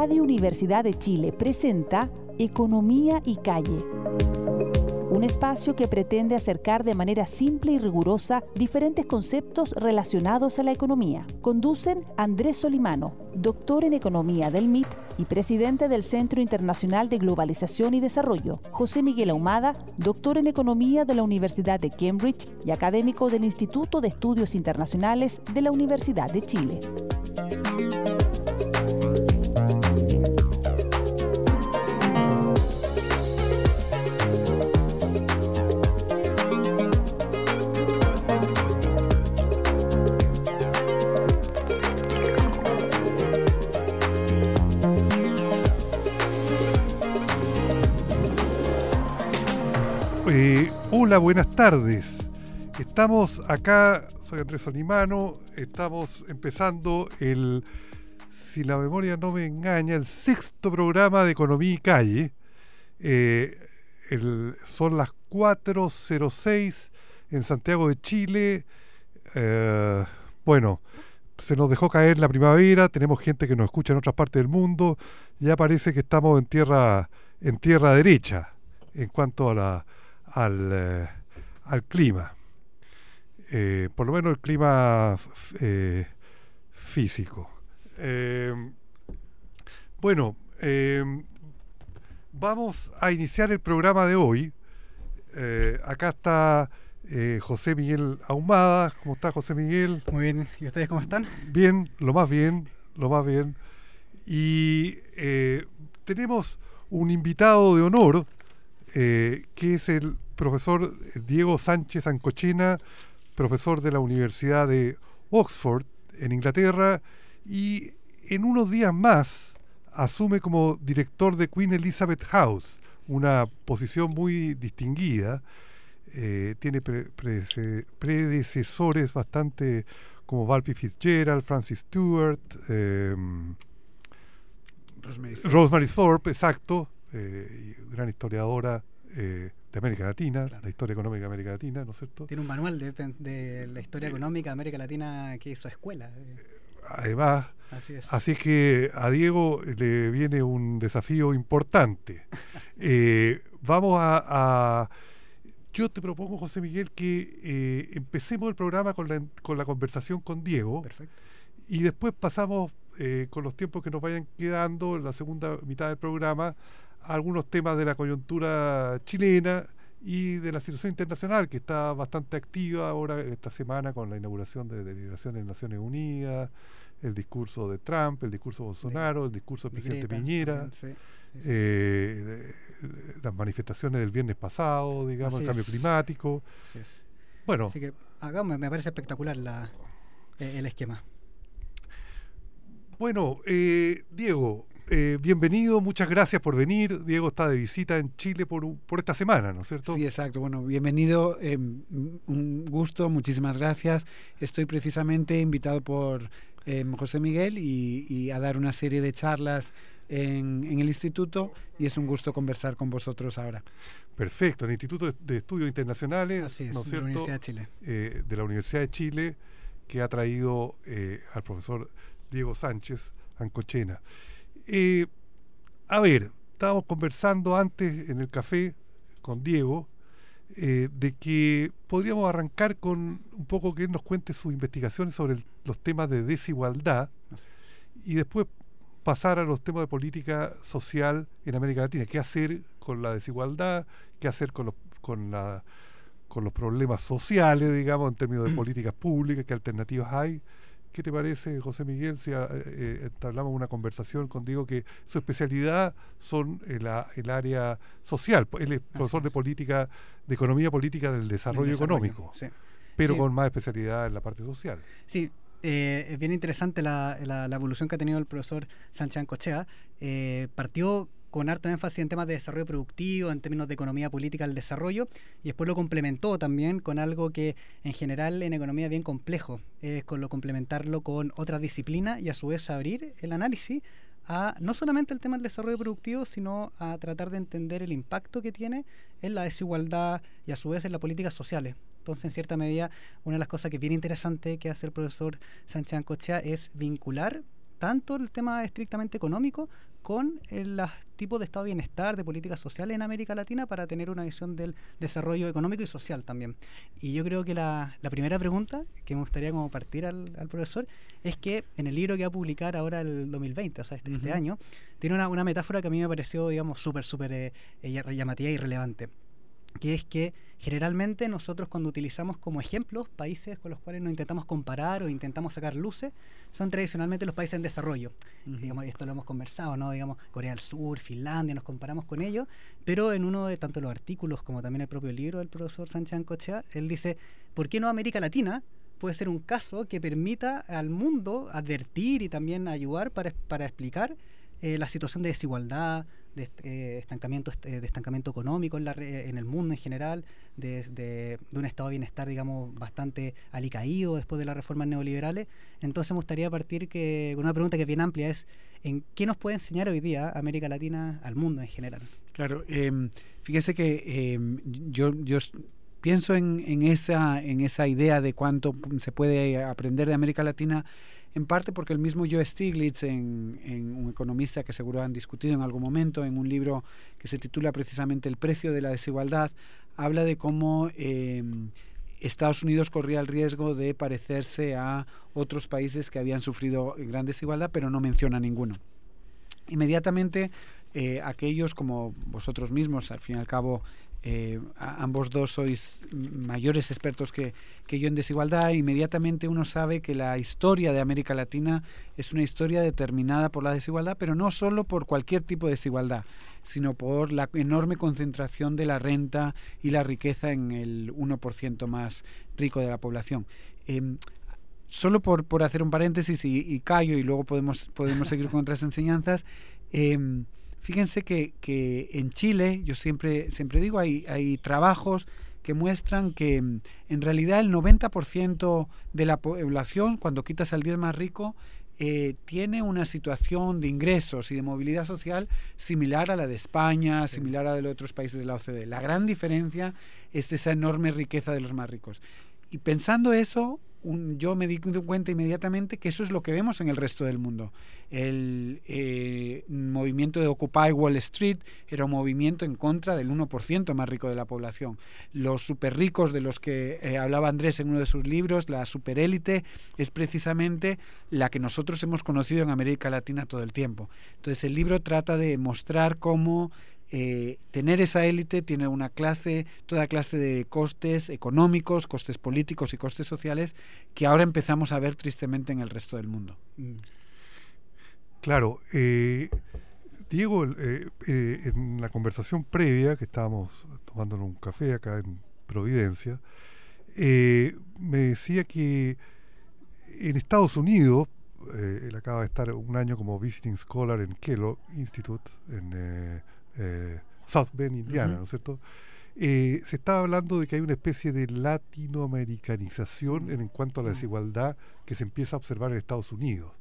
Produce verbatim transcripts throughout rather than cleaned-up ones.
Radio Universidad de Chile presenta Economía y Calle, un espacio que pretende acercar de manera simple y rigurosa diferentes conceptos relacionados a la economía. Conducen Andrés Solimano, doctor en Economía del M I T y presidente del Centro Internacional de Globalización y Desarrollo; José Miguel Ahumada, doctor en Economía de la Universidad de Cambridge y académico del Instituto de Estudios Internacionales de la Universidad de Chile. Eh, hola, buenas tardes. Estamos acá, soy Andrés Solimano, estamos empezando el, si la memoria no me engaña, el sexto programa de Economía y Calle. Eh, el, son las cuatro cero seis en Santiago de Chile. Eh, bueno, se nos dejó caer la primavera, tenemos gente que nos escucha en otras partes del mundo, ya parece que estamos en tierra, en tierra derecha en cuanto a la Al, eh, al clima, eh, por lo menos el clima eh, físico. Eh, bueno, eh, vamos a iniciar el programa de hoy. Eh, acá está eh, José Miguel Ahumada. ¿Cómo está, José Miguel? Muy bien. ¿Y ustedes cómo están? Bien, lo más bien, lo más bien. Y eh, tenemos un invitado de honor, Eh, que es el profesor Diego Sánchez Ancochena, profesor de la Universidad de Oxford, en Inglaterra, y en unos días más asume como director de Queen Elizabeth House, una posición muy distinguida. Eh, tiene pre- pre- predecesores bastante como Valpy Fitzgerald, Francis Stewart, eh, Rosemary Thorpe. Rosemary Thorpe, exacto. Eh, gran historiadora eh, de América Latina, Claro. La historia económica de América Latina, ¿no es cierto? Tiene un manual de, de la historia económica de América Latina que es su escuela. Además, Así es. así que a Diego le viene un desafío importante. eh, vamos a, a... Yo te propongo, José Miguel, que eh, empecemos el programa con la, con la conversación con Diego. Perfecto. Y después pasamos, eh, con los tiempos que nos vayan quedando en la segunda mitad del programa, a algunos temas de la coyuntura chilena y de la situación internacional, que está bastante activa ahora esta semana con la inauguración de delegaciones en Naciones Unidas, el discurso de Trump, el discurso de Bolsonaro, el discurso del presidente Greta, Piñera, también, sí, sí, sí. eh, las manifestaciones del viernes pasado, digamos, Así el cambio es. climático. Así es. Bueno, Así que acá me, me parece espectacular la, eh, el esquema. Bueno, eh, Diego, eh, bienvenido, muchas gracias por venir. Diego está de visita en Chile por, un- por esta semana, ¿no es cierto? Sí, exacto. Bueno, bienvenido, eh, un gusto, muchísimas gracias. Estoy precisamente invitado por eh, José Miguel y, y a dar una serie de charlas en, en el instituto, y es un gusto conversar con vosotros ahora. Perfecto, el Instituto de, de Estudios Internacionales, Así es, ¿no es de la cierto? Universidad de Chile. Eh, de la Universidad de Chile, que ha traído eh, al profesor Diego Sánchez Ancochena. Eh, a ver, estábamos conversando antes en el café con Diego eh, de que podríamos arrancar con un poco que él nos cuente sus investigaciones sobre el- los temas de desigualdad Así y después pasar a los temas de política social en América Latina. ¿Qué hacer con la desigualdad? ¿Qué hacer con los, con la, con los problemas sociales, digamos, en términos de políticas públicas? ¿Qué alternativas hay? ¿Qué te parece, José Miguel, si eh, eh, entablamos una conversación contigo, que su especialidad son el, a- el área social? Él es profesor es. de política, de economía política del desarrollo, Del desarrollo, económico, Sí. pero Sí. con más especialidad en la parte social. Sí, eh, es bien interesante la, la, la evolución que ha tenido el profesor Sánchez Ancochea. Eh, partió con harto énfasis en temas de desarrollo productivo, en términos de economía política del desarrollo, y después lo complementó también con algo que en general en economía es bien complejo, es con lo complementarlo con otras disciplinas y a su vez abrir el análisis a no solamente el tema del desarrollo productivo, sino a tratar de entender el impacto que tiene en la desigualdad y a su vez en las políticas sociales. Entonces, en cierta medida, una de las cosas que es bien interesante que hace el profesor Sánchez Ancochea es vincular tanto el tema estrictamente económico con los tipos de estado de bienestar, de políticas sociales en América Latina para tener una visión del desarrollo económico y social también. Y yo creo que la, la primera pregunta que me gustaría como partir al, al profesor es que en el libro que va a publicar ahora el dos mil veinte, o sea, este, uh-huh. este año, tiene una, una metáfora que a mí me pareció, digamos, súper, súper eh, eh, llamativa y relevante, que es que generalmente nosotros cuando utilizamos como ejemplos países con los cuales nos intentamos comparar o intentamos sacar luces, son tradicionalmente los países en desarrollo. Uh-huh. Digamos, esto lo hemos conversado, ¿no? Digamos, Corea del Sur, Finlandia, nos comparamos con ellos, pero en uno de tanto los artículos como también el propio libro del profesor Sánchez Ancochea, él dice, ¿por qué no América Latina puede ser un caso que permita al mundo advertir y también ayudar para, para explicar eh, la situación de desigualdad, de eh, estancamiento eh, de estancamiento económico en, la, en el mundo en general, de, de, de un estado de bienestar, digamos, bastante alicaído después de las reformas neoliberales? Entonces me gustaría partir que, con una pregunta que es bien amplia, es ¿en qué nos puede enseñar hoy día América Latina al mundo en general? Claro, eh, fíjese que eh, yo, yo pienso en, en, esa, en esa idea de cuánto se puede aprender de América Latina, en parte porque el mismo Joe Stiglitz, en, en un economista que seguro han discutido en algún momento, en un libro que se titula precisamente El precio de la desigualdad, habla de cómo eh, Estados Unidos corría el riesgo de parecerse a otros países que habían sufrido gran desigualdad, pero no menciona ninguno. Inmediatamente, eh, aquellos como vosotros mismos, al fin y al cabo, Eh, a, ambos dos sois mayores expertos que, que yo en desigualdad, inmediatamente uno sabe que la historia de América Latina es una historia determinada por la desigualdad, pero no solo por cualquier tipo de desigualdad, sino por la enorme concentración de la renta y la riqueza en el uno por ciento más rico de la población. Eh, solo por, por hacer un paréntesis y, y callo y luego podemos, podemos seguir con otras enseñanzas. eh, Fíjense que, que en Chile, yo siempre, siempre digo, hay, hay trabajos que muestran que en realidad el noventa por ciento de la población, cuando quitas al diez más rico, eh, tiene una situación de ingresos y de movilidad social similar a la de España, sí. similar a la de otros países de la O C D E. La gran diferencia es esa enorme riqueza de los más ricos. Y pensando eso, un, yo me di cuenta inmediatamente que eso es lo que vemos en el resto del mundo. El eh, movimiento de Occupy Wall Street era un movimiento en contra del uno por ciento más rico de la población. Los super ricos de los que eh, hablaba Andrés en uno de sus libros, la superélite, es precisamente la que nosotros hemos conocido en América Latina todo el tiempo. Entonces el libro trata de mostrar cómo Eh, tener esa élite tiene una clase, toda clase de costes económicos, costes políticos y costes sociales que ahora empezamos a ver tristemente en el resto del mundo. Claro, eh, Diego, eh, eh, en la conversación previa que estábamos tomándonos un café acá en Providencia, eh, me decía que en Estados Unidos, eh, él acaba de estar un año como visiting scholar en Kellogg Institute, en eh, Eh, South Bend, Indiana, uh-huh. ¿no es cierto? Eh, se estaba hablando de que hay una especie de latinoamericanización en, en cuanto a la desigualdad que se empieza a observar en Estados Unidos.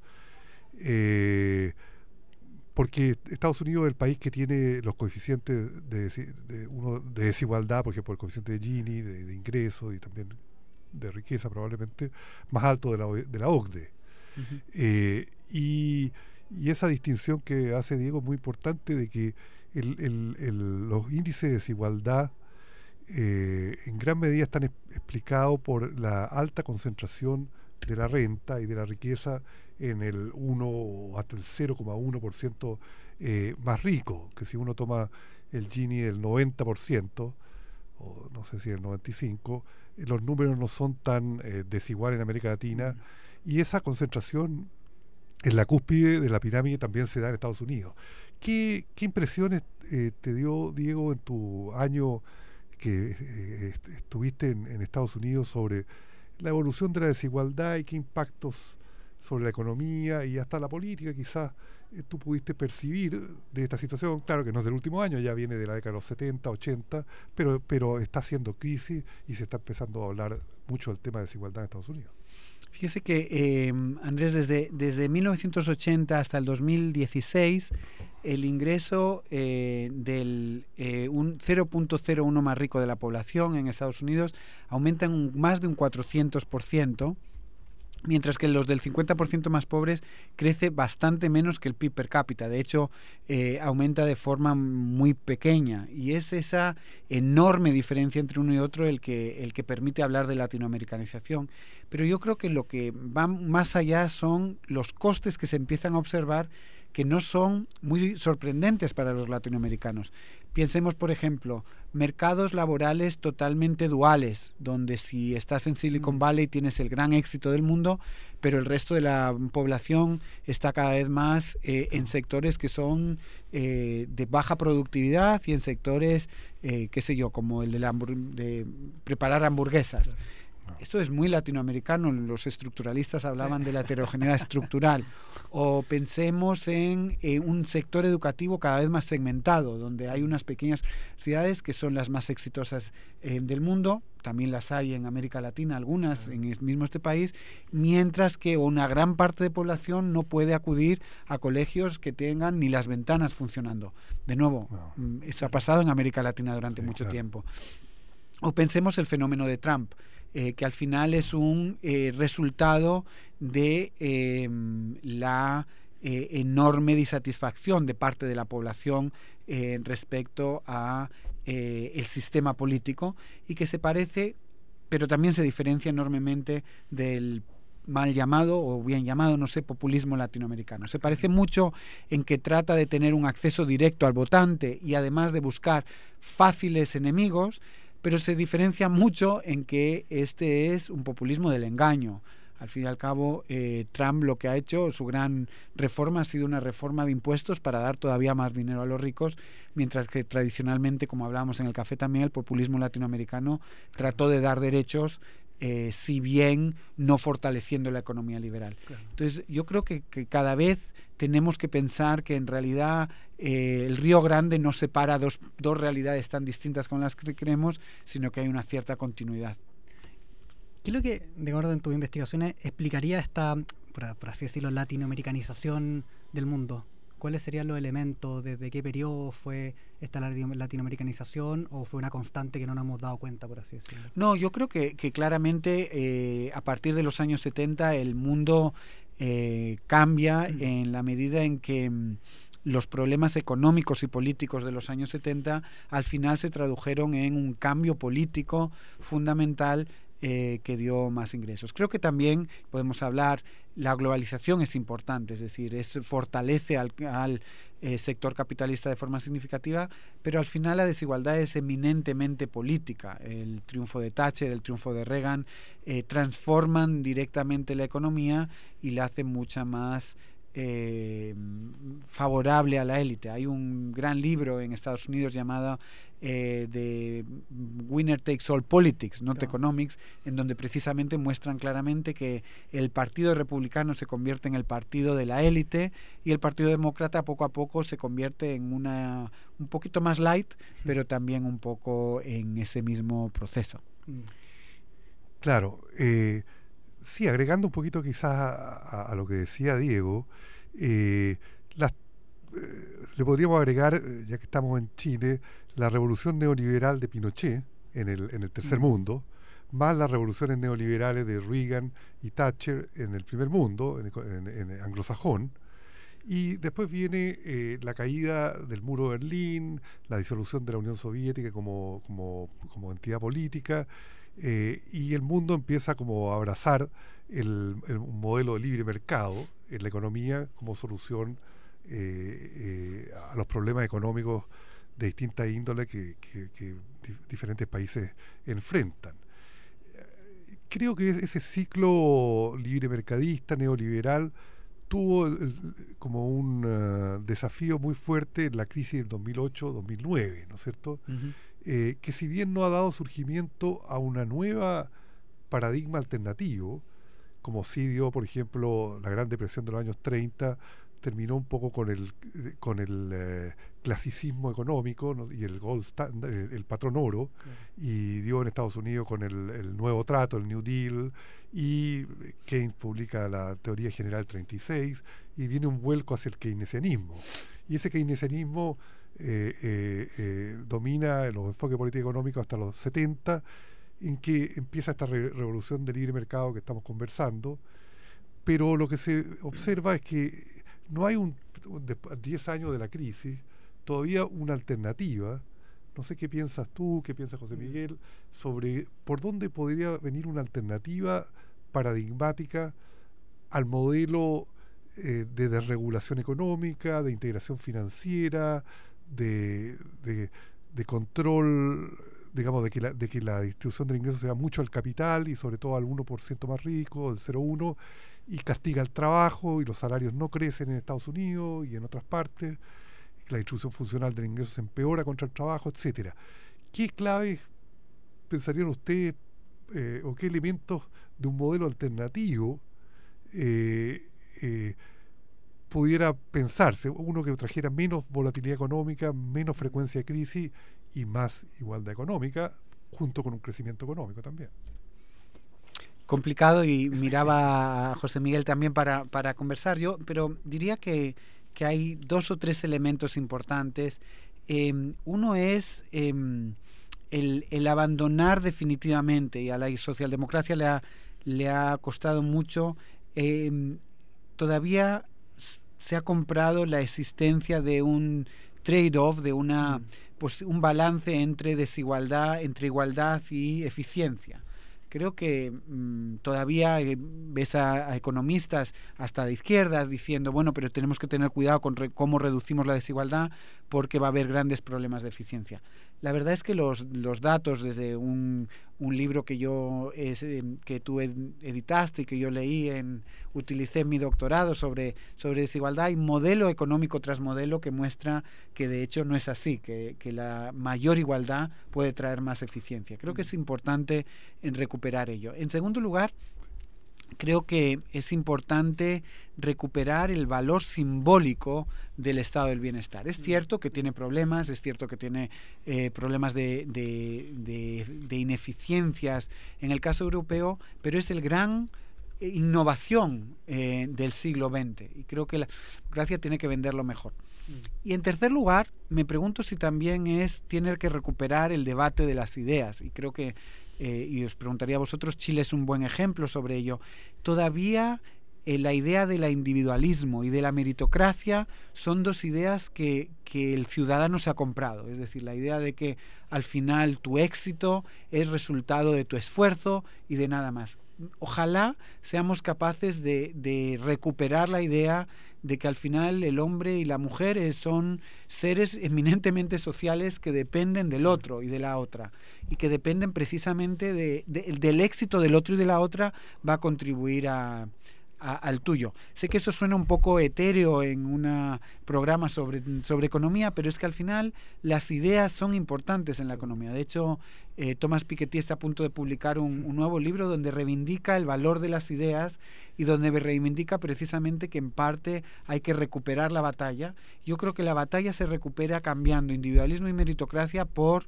Eh, porque Estados Unidos es el país que tiene los coeficientes de, de, uno, de desigualdad, por ejemplo, el coeficiente de Gini, de, de ingreso y también de riqueza probablemente, más alto de la, de la O C D E. Uh-huh. Eh, y, y esa distinción que hace Diego es muy importante de que El, el, el, los índices de desigualdad eh, en gran medida están es, explicados por la alta concentración de la renta y de la riqueza en el uno o hasta el cero coma uno por ciento eh, más rico, que si uno toma el Gini del noventa por ciento, o no sé si el noventa y cinco por ciento, eh, los números no son tan eh, desiguales en América Latina, mm. y esa concentración en la cúspide de la pirámide también se da en Estados Unidos. ¿Qué, qué impresiones eh, te dio, Diego, en tu año que eh, est- estuviste en, en Estados Unidos sobre la evolución de la desigualdad y qué impactos sobre la economía y hasta la política quizás eh, tú pudiste percibir de esta situación? Claro que no es del último año, ya viene de la década de los setenta, ochenta, pero, pero está haciendo crisis y se está empezando a hablar mucho del tema de desigualdad en Estados Unidos. Fíjese que, eh, Andrés, desde, desde mil novecientos ochenta hasta el dos mil dieciséis, el ingreso eh, del eh, un cero punto cero uno más rico de la población en Estados Unidos aumenta en un, más de un cuatrocientos por ciento, mientras que los del cincuenta por ciento más pobres crece bastante menos que el P I B per cápita. De hecho, eh, aumenta de forma muy pequeña. Y es esa enorme diferencia entre uno y otro el que, el que permite hablar de latinoamericanización. Pero yo creo que lo que va más allá son los costes que se empiezan a observar, que no son muy sorprendentes para los latinoamericanos. Pensemos, por ejemplo, mercados laborales totalmente duales, donde si estás en Silicon Valley tienes el gran éxito del mundo, pero el resto de la población está cada vez más eh, en sectores que son eh, de baja productividad y en sectores, eh, qué sé yo, como el de, la de preparar hamburguesas. Esto es muy latinoamericano, los estructuralistas hablaban sí. de la heterogeneidad estructural. O pensemos en eh, un sector educativo cada vez más segmentado, donde hay unas pequeñas ciudades que son las más exitosas eh, del mundo, también las hay en América Latina, algunas en el mismo este país, mientras que una gran parte de población no puede acudir a colegios que tengan ni las ventanas funcionando. De nuevo, no. Esto ha pasado en América Latina durante sí, mucho claro. tiempo. O pensemos el fenómeno de Trump. Eh, que al final es un eh, resultado de eh, la eh, enorme disatisfacción de parte de la población eh, respecto a eh, el sistema político, y que se parece, pero también se diferencia enormemente del mal llamado o bien llamado, no sé, populismo latinoamericano. Se parece mucho en que trata de tener un acceso directo al votante y además de buscar fáciles enemigos, pero se diferencia mucho en que este es un populismo del engaño. Al fin y al cabo, eh, Trump lo que ha hecho, su gran reforma ha sido una reforma de impuestos para dar todavía más dinero a los ricos, mientras que tradicionalmente, como hablábamos en el café también, el populismo latinoamericano trató de dar derechos, eh, si bien no fortaleciendo la economía liberal. Claro. Entonces, yo creo que, que cada vez tenemos que pensar que en realidad eh, el Río Grande no separa dos, dos realidades tan distintas como las que creemos, sino que hay una cierta continuidad. ¿Qué es lo que, de acuerdo en tus investigaciones, explicaría esta, por, por así decirlo, latinoamericanización del mundo? ¿Cuáles serían los elementos? ¿Desde qué periodo fue esta latinoamericanización o fue una constante que no nos hemos dado cuenta, por así decirlo? No, yo creo que, que claramente eh, a partir de los años setenta el mundo eh, cambia mm. en la medida en que mm, los problemas económicos y políticos de los años setenta al final se tradujeron en un cambio político fundamental Eh, que dio más ingresos. Creo que también podemos hablar, la globalización es importante, es decir, es, fortalece al, al eh, sector capitalista de forma significativa, pero al final la desigualdad es eminentemente política. El triunfo de Thatcher, el triunfo de Reagan, eh, transforman directamente la economía y la hacen mucha más Eh, favorable a la élite. Hay un gran libro en Estados Unidos llamado eh, The Winner Takes All Politics, Not claro. Economics, en donde precisamente muestran claramente que el partido republicano se convierte en el partido de la élite y el partido demócrata poco a poco se convierte en una un poquito más light, pero también un poco en ese mismo proceso. Claro, eh, sí, agregando un poquito quizás a, a, a lo que decía Diego, eh, las, eh, le podríamos agregar, ya que estamos en Chile, la revolución neoliberal de Pinochet en el, en el tercer mm. mundo, más las revoluciones neoliberales de Reagan y Thatcher en el primer mundo, en, en, en anglosajón, y después viene eh, la caída del muro de Berlín, la disolución de la Unión Soviética como, como, como entidad política, Eh, y el mundo empieza como a abrazar el, el, un modelo de libre mercado en la economía como solución eh, eh, a los problemas económicos de distinta índole que, que, que dif diferentes países enfrentan. Eh, creo que ese ciclo libre mercadista, neoliberal, tuvo el, como un uh, desafío muy fuerte en la crisis del dos mil ocho dos mil nueve, ¿no es cierto? Uh-huh. Eh, que si bien no ha dado surgimiento a una nueva paradigma alternativo, como sí dio, por ejemplo, la Gran Depresión de los años treinta, terminó un poco con el con el eh, clasicismo económico, ¿no? Y el gold standard, el, el patrón oro, claro. Y dio en Estados Unidos con el, el nuevo trato, el New Deal, y Keynes publica la Teoría General treinta y seis, y viene un vuelco hacia el keynesianismo. Y ese keynesianismo Eh, eh, eh, domina los enfoques políticos económicos hasta los setenta, en que empieza esta re revolución del libre mercado que estamos conversando, pero lo que se observa es que no hay un, de diez años de la crisis, todavía una alternativa. No sé qué piensas tú, qué piensa José Miguel, sobre por dónde podría venir una alternativa paradigmática al modelo eh, de desregulación económica, de integración financiera, de, de, de control, digamos, de que, la, de que la distribución del ingreso sea mucho al capital y sobre todo al uno por ciento más rico, el cero coma uno, y castiga el trabajo y los salarios no crecen en Estados Unidos y en otras partes, la distribución funcional del ingreso se empeora contra el trabajo, etcétera. ¿Qué claves pensarían ustedes eh, o qué elementos de un modelo alternativo eh, eh, pudiera pensarse? Uno que trajera menos volatilidad económica, menos frecuencia de crisis y más igualdad económica, junto con un crecimiento económico también. Complicado, y miraba a José Miguel también para, para conversar yo, pero diría que que hay dos o tres elementos importantes. Eh, uno es eh, el, el abandonar definitivamente, y a la socialdemocracia le ha, le ha costado mucho, eh, todavía se ha comprado la existencia de un trade-off, de una, mm. pues, un balance entre desigualdad, entre igualdad y eficiencia. Creo que mmm, todavía eh, ves a, a economistas hasta de izquierdas diciendo, bueno, pero tenemos que tener cuidado con re cómo reducimos la desigualdad porque va a haber grandes problemas de eficiencia. La verdad es que los, los datos, desde un, un libro que yo es, eh, que tú editaste y que yo leí, en, utilicé en mi doctorado sobre, sobre desigualdad, y modelo económico tras modelo que muestra que de hecho no es así, que, que la mayor igualdad puede traer más eficiencia. Creo que es importante en recuperar ello. En segundo lugar, creo que es importante recuperar el valor simbólico del estado del bienestar. Es cierto que tiene problemas, es cierto que tiene eh, problemas de, de, de, de ineficiencias en el caso europeo, pero es el gran eh, innovación eh, del siglo veinte, y creo que la democracia tiene que venderlo mejor. Y en tercer lugar, me pregunto si también es tener que recuperar el debate de las ideas, y creo que Eh, y os preguntaría a vosotros, Chile es un buen ejemplo sobre ello. Todavía eh, la idea del individualismo y de la meritocracia son dos ideas que, que el ciudadano se ha comprado. Es decir, la idea de que al final tu éxito es resultado de tu esfuerzo y de nada más. Ojalá seamos capaces de, de recuperar la idea de que al final el hombre y la mujer son seres eminentemente sociales que dependen del otro y de la otra, y que dependen precisamente de, de, del éxito del otro y de la otra va a contribuir a, a, al tuyo. Sé que esto suena un poco etéreo en un programa sobre, sobre economía, pero es que al final las ideas son importantes en la economía. De hecho, eh, Thomas Piketty está a punto de publicar un, un nuevo libro donde reivindica el valor de las ideas y donde reivindica precisamente que en parte hay que recuperar la batalla. Yo creo que la batalla se recupera cambiando individualismo y meritocracia por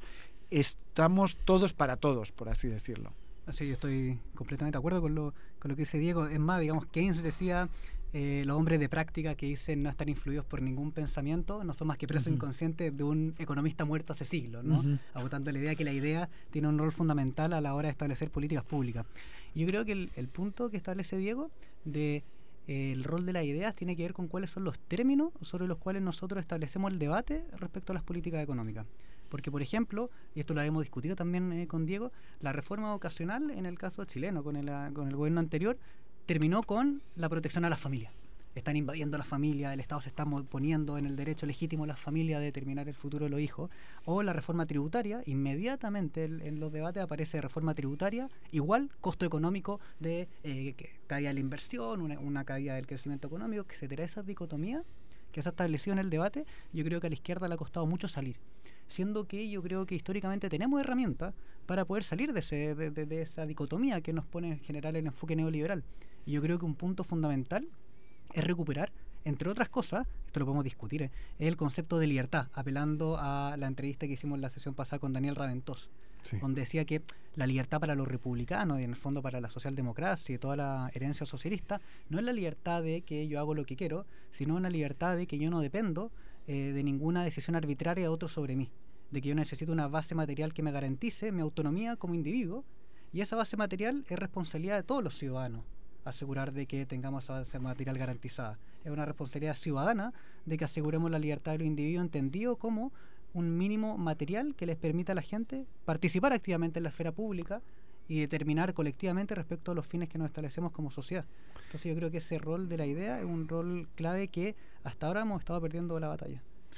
estamos todos para todos, por así decirlo. Sí, yo estoy completamente de acuerdo con lo, con lo que dice Diego. Es más, digamos, Keynes decía, eh, los hombres de práctica que dicen no estar influidos por ningún pensamiento no son más que presos uh-huh. inconscientes de un economista muerto hace siglos, ¿no? Uh-huh. Agotando la idea de que la idea tiene un rol fundamental a la hora de establecer políticas públicas. Y yo creo que el, el punto que establece Diego de eh, el rol de las ideas tiene que ver con cuáles son los términos sobre los cuales nosotros establecemos el debate respecto a las políticas económicas. Porque, por ejemplo, y esto lo hemos discutido también eh, con Diego, la reforma vocacional, en el caso chileno, con el, con el gobierno anterior, terminó con la protección a las familias. Están invadiendo a las familias, el Estado se está poniendo en el derecho legítimo de las familias a determinar el futuro de los hijos. O la reforma tributaria, inmediatamente en, en los debates aparece reforma tributaria, igual costo económico de eh, que, caída de la inversión, una, una caída del crecimiento económico, etcétera. Esa dicotomía que se ha establecido en el debate, yo creo que a la izquierda le ha costado mucho salir, siendo que yo creo que históricamente tenemos herramientas para poder salir de, ese, de, de, de esa dicotomía que nos pone en general el enfoque neoliberal. Y yo creo que un punto fundamental es recuperar, entre otras cosas, esto lo podemos discutir, ¿eh? es el concepto de libertad, apelando a la entrevista que hicimos en la sesión pasada con Daniel Raventós, sí. donde decía que la libertad para los republicanos y en el fondo para la socialdemocracia y toda la herencia socialista no es la libertad de que yo hago lo que quiero, sino una libertad de que yo no dependo eh, de ninguna decisión arbitraria de otro sobre mí, de que yo necesito una base material que me garantice mi autonomía como individuo, y esa base material es responsabilidad de todos los ciudadanos. asegurar de que tengamos avance material garantizada. Es una responsabilidad ciudadana de que aseguremos la libertad de los individuos, entendido como un mínimo material que les permita a la gente participar activamente en la esfera pública y determinar colectivamente respecto a los fines que nos establecemos como sociedad. Entonces yo creo que ese rol de la idea es un rol clave que hasta ahora hemos estado perdiendo la batalla.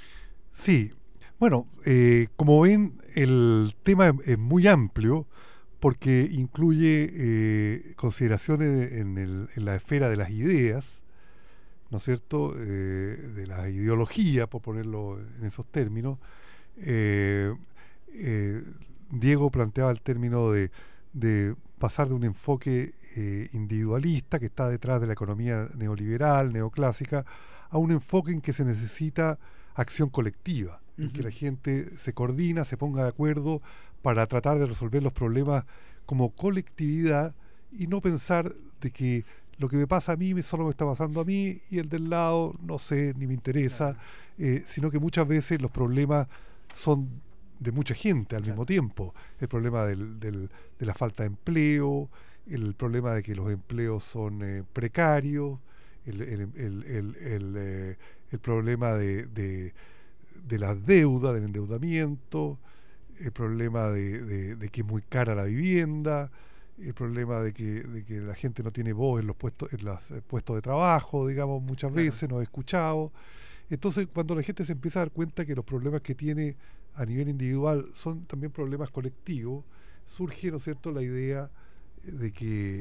Sí, bueno, eh, como ven, el tema es muy amplio porque incluye eh, consideraciones en, el, en la esfera de las ideas, ¿no es cierto?, eh, de la ideología, por ponerlo en esos términos. Eh, eh, Diego planteaba el término de, de pasar de un enfoque eh, individualista que está detrás de la economía neoliberal, neoclásica, a un enfoque en que se necesita acción colectiva, uh-huh. en que la gente se coordina, se ponga de acuerdo para tratar de resolver los problemas como colectividad y no pensar de que lo que me pasa a mí solo me está pasando a mí y el del lado no sé, ni me interesa, claro. eh, sino que muchas veces los problemas son de mucha gente al claro. mismo tiempo. El problema del, del, de la falta de empleo, el problema de que los empleos son eh, precarios, el, el, el, el, el, eh, el problema de, de, de la deuda, del endeudamiento, el problema de, de, de que es muy cara la vivienda, el problema de que, de que la gente no tiene voz en los puestos, en los puestos de trabajo, digamos, muchas claro. veces, no he escuchado. Entonces, cuando la gente se empieza a dar cuenta que los problemas que tiene a nivel individual son también problemas colectivos, surge, ¿no es cierto?, la idea de que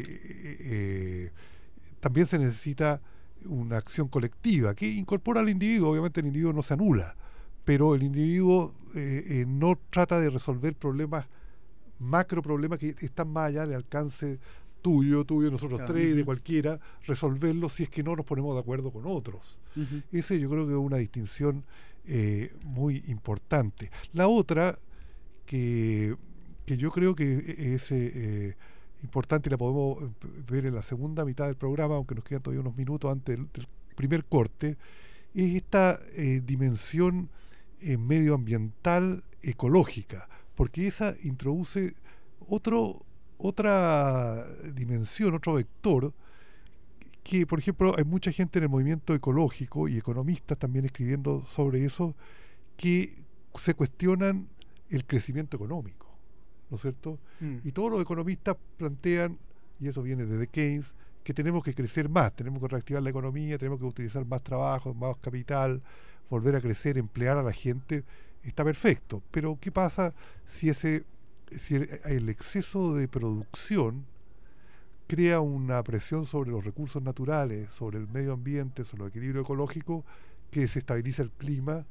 eh, también se necesita una acción colectiva que incorpora al individuo. Obviamente el individuo no se anula, pero el individuo eh, eh, no trata de resolver problemas, macro problemas que están más allá del alcance tuyo, tuyo, nosotros claro, tres, uh-huh. de cualquiera, resolverlos si es que no nos ponemos de acuerdo con otros. Uh-huh. Ese yo creo que es una distinción eh, muy importante. La otra, que, que yo creo que es eh, importante y la podemos ver en la segunda mitad del programa, aunque nos quedan todavía unos minutos antes del, del primer corte, es esta eh, dimensión eh, medioambiental ecológica, porque esa introduce otro, otra dimensión, otro vector, que por ejemplo hay mucha gente en el movimiento ecológico y economistas también escribiendo sobre eso, que se cuestionan el crecimiento económico, ¿no es cierto? Mm. Y todos los economistas plantean, y eso viene desde Keynes, que tenemos que crecer más, tenemos que reactivar la economía, tenemos que utilizar más trabajo, más capital, volver a crecer, emplear a la gente. Está perfecto, pero ¿qué pasa si ese si el, el exceso de producción crea una presión sobre los recursos naturales, sobre el medio ambiente, sobre el equilibrio ecológico, que desestabiliza el clima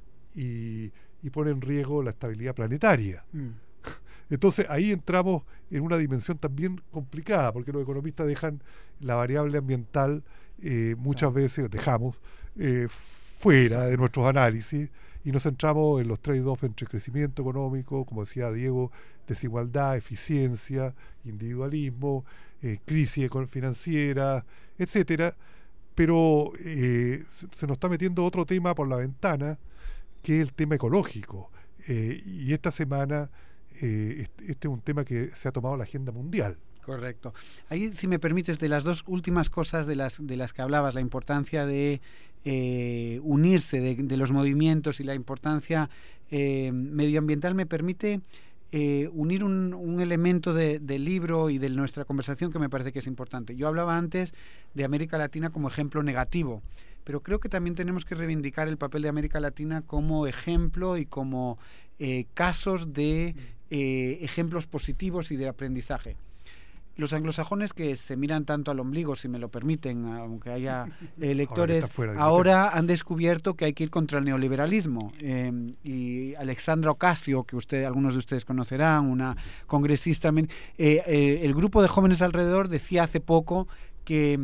y, y pone en riesgo la estabilidad planetaria? Mm. Entonces ahí entramos en una dimensión también complicada, porque los economistas dejan la variable ambiental eh, muchas veces, dejamos eh, fuera de nuestros análisis, y nos centramos en los trade-off entre crecimiento económico, como decía Diego, desigualdad, eficiencia, individualismo, eh, crisis financiera, etcétera. Pero eh, se nos está metiendo otro tema por la ventana, que es el tema ecológico. Eh, y esta semana eh, este es un tema que se ha tomado la agenda mundial. Correcto. Ahí, si me permites, de las dos últimas cosas de las de las que hablabas, la importancia de eh, unirse de, de los movimientos y la importancia eh, medioambiental, me permite eh, unir un, un elemento de, del libro y de nuestra conversación que me parece que es importante. Yo hablaba antes de América Latina como ejemplo negativo, pero creo que también tenemos que reivindicar el papel de América Latina como ejemplo y como eh, casos de eh, ejemplos positivos y de aprendizaje. Los anglosajones, que se miran tanto al ombligo, si me lo permiten, aunque haya eh, lectores, ahora, ahora han descubierto que hay que ir contra el neoliberalismo. Eh, y Alexandra Ocasio, que usted, algunos de ustedes conocerán, una congresista, eh, eh, el grupo de jóvenes alrededor decía hace poco que,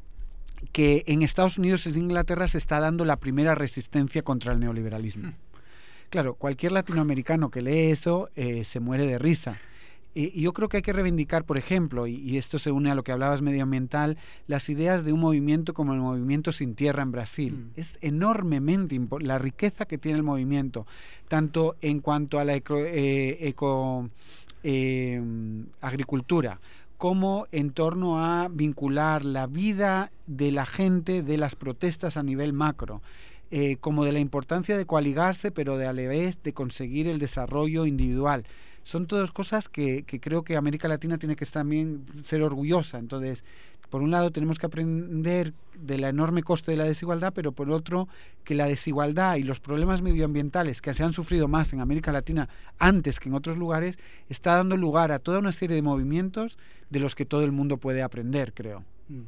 que en Estados Unidos y en Inglaterra se está dando la primera resistencia contra el neoliberalismo. Claro, cualquier latinoamericano que lee eso eh, se muere de risa. Y yo creo que hay que reivindicar, por ejemplo, y, y esto se une a lo que hablabas medioambiental, las ideas de un movimiento como el movimiento Sin Tierra en Brasil. Mm. Es enormemente importante la riqueza que tiene el movimiento, tanto en cuanto a la eco, eh, eco, eh, agricultura, como en torno a vincular la vida de la gente de las protestas a nivel macro, eh, como de la importancia de coaligarse, pero de a la vez de conseguir el desarrollo individual. Son todas cosas que, que creo que América Latina tiene que también ser orgullosa. Entonces, por un lado tenemos que aprender del enorme coste de la desigualdad, pero por otro que la desigualdad y los problemas medioambientales que se han sufrido más en América Latina antes que en otros lugares, está dando lugar a toda una serie de movimientos de los que todo el mundo puede aprender, creo.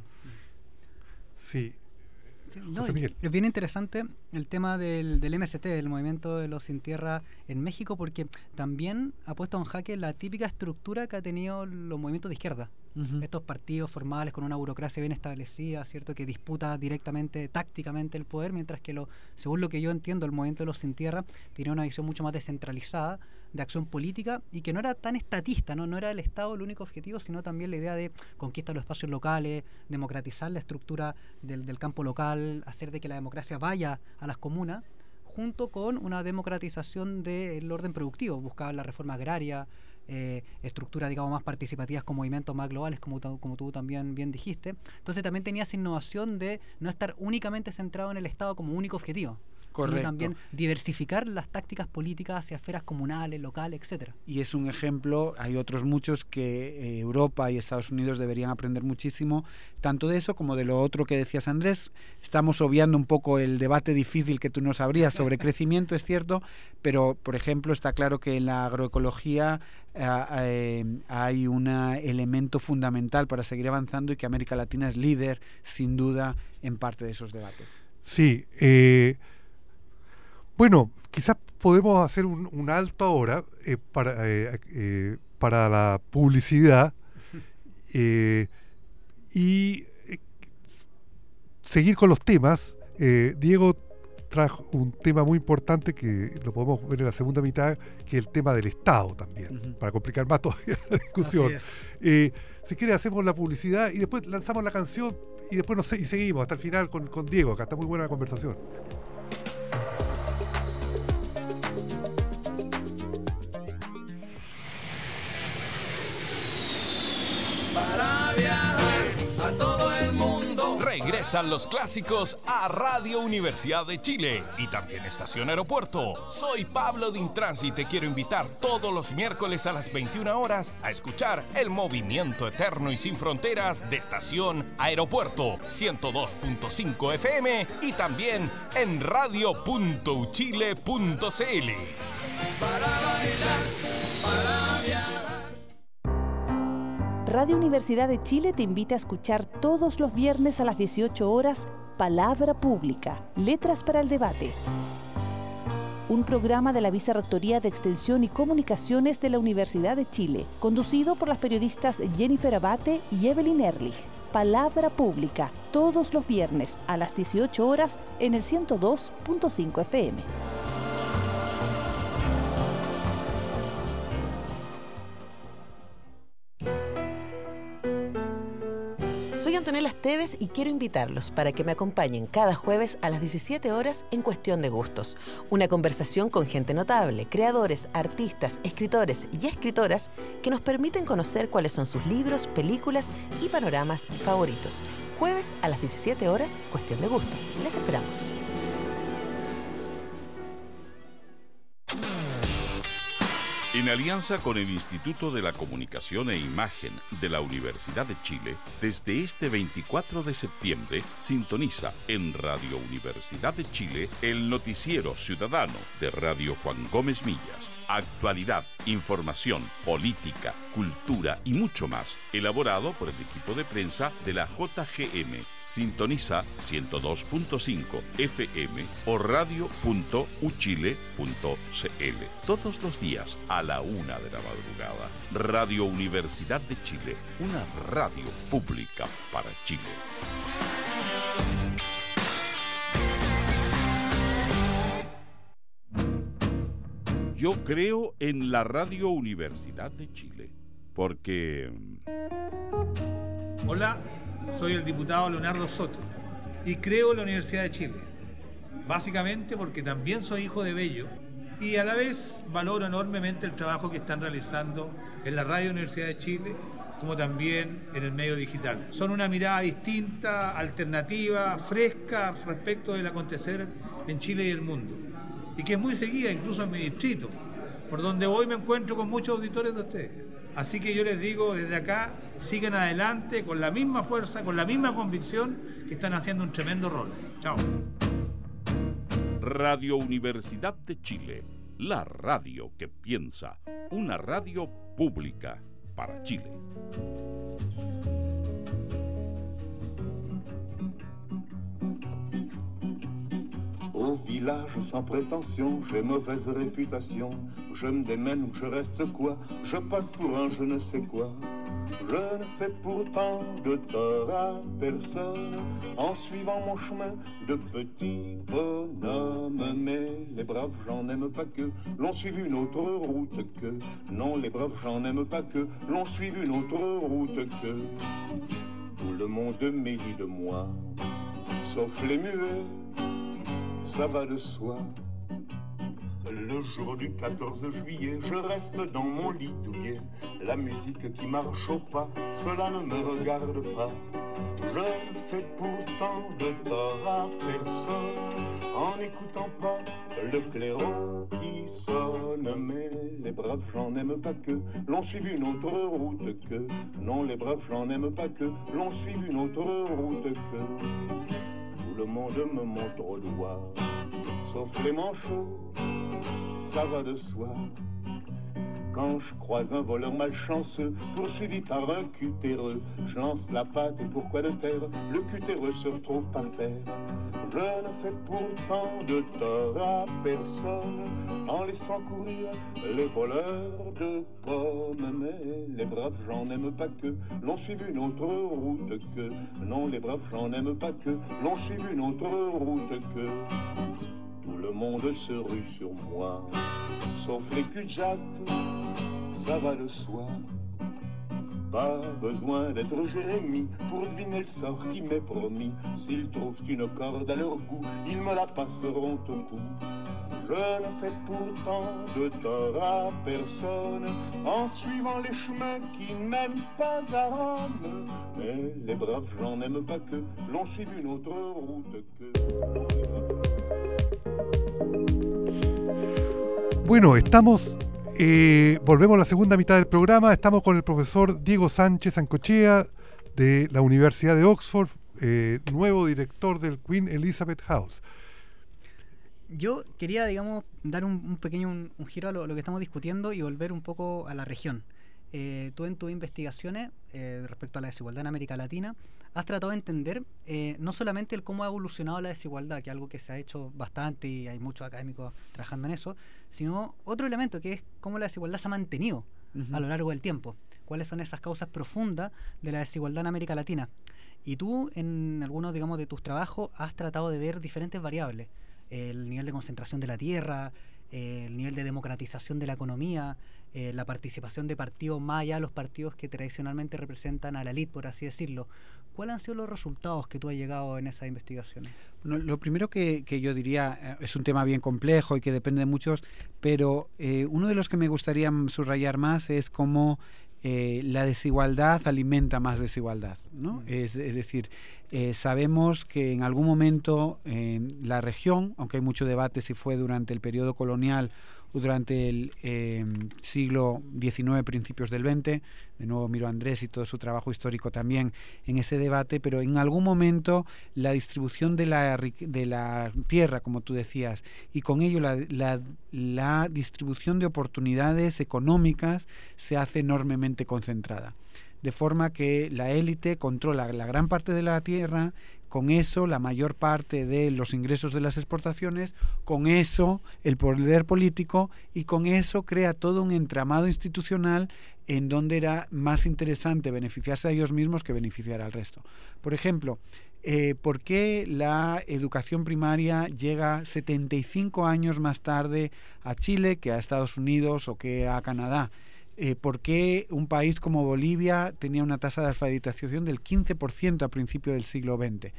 Sí. Sí, no, es bien interesante el tema del, del M S T, del Movimiento de los Sin Tierra en México, porque también ha puesto en jaque la típica estructura que ha tenido los movimientos de izquierda. Uh-huh. Estos partidos formales con una burocracia bien establecida, ¿cierto?, que disputa directamente, tácticamente el poder, mientras que, lo, según lo que yo entiendo, el Movimiento de los Sin Tierra tenía una visión mucho más descentralizada de acción política y que no era tan estatista, ¿no? No era el Estado el único objetivo, sino también la idea de conquistar los espacios locales, democratizar la estructura del, del campo local, hacer de que la democracia vaya a las comunas, junto con una democratización del orden productivo, buscar la reforma agraria, eh, estructuras, digamos, más participativas con movimientos más globales, como, como tú también bien dijiste. Entonces también tenía esa innovación de no estar únicamente centrado en el Estado como único objetivo. Correcto. Sino también diversificar las tácticas políticas hacia esferas comunales, locales, etcétera. Y es un ejemplo, hay otros muchos que eh, Europa y Estados Unidos deberían aprender muchísimo, tanto de eso como de lo otro que decías, Andrés. Estamos obviando un poco el debate difícil que tú nos abrías sobre crecimiento, es cierto, pero, por ejemplo, está claro que en la agroecología eh, eh, hay un elemento fundamental para seguir avanzando y que América Latina es líder, sin duda, en parte de esos debates. Sí, eh... Bueno, quizás podemos hacer un, un alto ahora eh, para, eh, eh, para la publicidad eh, y eh, seguir con los temas. Eh, Diego trajo un tema muy importante que lo podemos ver en la segunda mitad, que es el tema del Estado también, uh-huh. para complicar más todavía la discusión. Eh, si quieres hacemos la publicidad y después lanzamos la canción y después nos, y seguimos hasta el final con, con Diego. Acá está muy buena la conversación. Para viajar a todo el mundo. Regresan los clásicos a Radio Universidad de Chile y también Estación Aeropuerto. Soy Pablo de Intrans y te quiero invitar todos los miércoles a las veintiuna horas a escuchar el movimiento eterno y sin fronteras de Estación Aeropuerto ciento dos punto cinco F M y también en radio punto uchile punto c l. Para bailar, para viajar. Radio Universidad de Chile te invita a escuchar todos los viernes a las dieciocho horas Palabra Pública, Letras para el Debate. Un programa de la Vicerrectoría de Extensión y Comunicaciones de la Universidad de Chile, conducido por las periodistas Jennifer Abate y Evelyn Ehrlich. Palabra Pública, todos los viernes a las dieciocho horas en el ciento dos punto cinco F M. Soy Antonella Esteves y quiero invitarlos para que me acompañen cada jueves a las diecisiete horas en Cuestión de Gustos. Una conversación con gente notable, creadores, artistas, escritores y escritoras que nos permiten conocer cuáles son sus libros, películas y panoramas favoritos. Jueves a las diecisiete horas, Cuestión de Gustos. Les esperamos. En alianza con el Instituto de la Comunicación e Imagen de la Universidad de Chile, desde este veinticuatro de septiembre, sintoniza en Radio Universidad de Chile el Noticiero Ciudadano de Radio Juan Gómez Millas. Actualidad, información, política, cultura y mucho más, elaborado por el equipo de prensa de la J G M. Sintoniza ciento dos punto cinco F M o radio punto uchile punto c l todos los días a la una de la madrugada. Radio Universidad de Chile, una radio pública para Chile. Yo creo en la Radio Universidad de Chile, porque... Hola, soy el diputado Leonardo Soto y creo en la Universidad de Chile. Básicamente porque también soy hijo de Bello y a la vez valoro enormemente el trabajo que están realizando en la Radio Universidad de Chile como también en el medio digital. Son una mirada distinta, alternativa, fresca respecto del acontecer en Chile y el mundo, y que es muy seguida incluso en mi distrito, por donde hoy me encuentro con muchos auditores de ustedes. Así que yo les digo desde acá, sigan adelante con la misma fuerza, con la misma convicción, que están haciendo un tremendo rol. Chao. Radio Universidad de Chile, la radio que piensa, una radio pública para Chile. Au village sans prétention, j'ai mauvaise réputation. Je me démène ou je reste quoi? Je passe pour un je ne sais quoi. Je ne fais pourtant de tort à personne en suivant mon chemin de petit bonhomme. Mais les braves gens n'aiment pas que l'on suive une autre route que. Non, les braves gens n'aiment pas que l'on suive une autre route que. Tout le monde mérit de moi, sauf les muets, ça va de soi. Le jour du quatorze juillet, je reste dans mon lit douillet. La musique qui marche au pas, cela ne me regarde pas. Je ne fais pourtant de tort à personne en n'écoutant pas le clairon qui sonne. Mais les braves gens n'aiment pas que l'on suive une autre route que. Non, les braves gens n'aiment pas que l'on suive une autre route que. Tout le monde me montre au doigt, sauf les manchots, ça va de soi. Quand je croise un voleur malchanceux, poursuivi par un cutéreux, je lance la patte et pourquoi de terre, le cutéreux se retrouve par terre. Je ne fais pourtant de tort à personne en laissant courir les voleurs de pommes. Mais les braves gens n'aiment pas que l'on suive une autre route que. Non, les braves gens n'aiment pas que l'on suive une autre route que. Tout le monde se rue sur moi, sauf les cul-de-jatte, ça va de soi. Pas besoin d'être Jérémie pour deviner le sort qui m'est promis. S'ils trouvent une corde à leur goût, ils me la passeront au cou. Je ne fais pourtant de tort à personne en suivant les chemins qui ne mènent pas à Rome. Mais les braves gens n'aiment pas que l'on suive une autre route que. Bueno, estamos, eh, volvemos a la segunda mitad del programa. Estamos con el profesor Diego Sánchez Ancochea de la Universidad de Oxford, eh, nuevo director del Queen Elizabeth House. Yo quería, digamos, dar un, un pequeño un, un giro a lo, lo que estamos discutiendo y volver un poco a la región. Eh, tú en tus investigaciones eh, respecto a la desigualdad en América Latina has tratado de entender eh, no solamente el cómo ha evolucionado la desigualdad, que es algo que se ha hecho bastante y hay muchos académicos trabajando en eso, sino otro elemento que es cómo la desigualdad se ha mantenido uh-huh. a lo largo del tiempo. ¿Cuáles son esas causas profundas de la desigualdad en América Latina? Y tú en algunos, digamos, de tus trabajos has tratado de ver diferentes variables. El nivel de concentración de la tierra, eh, el nivel de democratización de la economía, eh, la participación de partidos más allá de los partidos que tradicionalmente representan a la élite, por así decirlo. ¿Cuáles han sido los resultados que tú has llegado en esas investigaciones? Bueno, lo primero que, que yo diría, eh, es un tema bien complejo y que depende de muchos, pero eh, uno de los que me gustaría subrayar más es cómo eh, la desigualdad alimenta más desigualdad, ¿no? Mm. Es, es decir, eh, sabemos que en algún momento en eh, la región, aunque hay mucho debate si fue durante el periodo colonial o durante el eh, siglo diecinueve, principios del veinte, de nuevo miro a Andrés y todo su trabajo histórico también en ese debate, pero en algún momento la distribución de la, de la tierra, como tú decías, y con ello la, la, la distribución de oportunidades económicas se hace enormemente concentrada. De forma que la élite controla la gran parte de la tierra, con eso la mayor parte de los ingresos de las exportaciones, con eso el poder político y con eso crea todo un entramado institucional en donde era más interesante beneficiarse a ellos mismos que beneficiar al resto. Por ejemplo, eh, ¿por qué la educación primaria llega setenta y cinco años más tarde a Chile que a Estados Unidos o que a Canadá? Eh, ¿Por qué un país como Bolivia tenía una tasa de alfabetización del quince por ciento a principios del siglo veinte?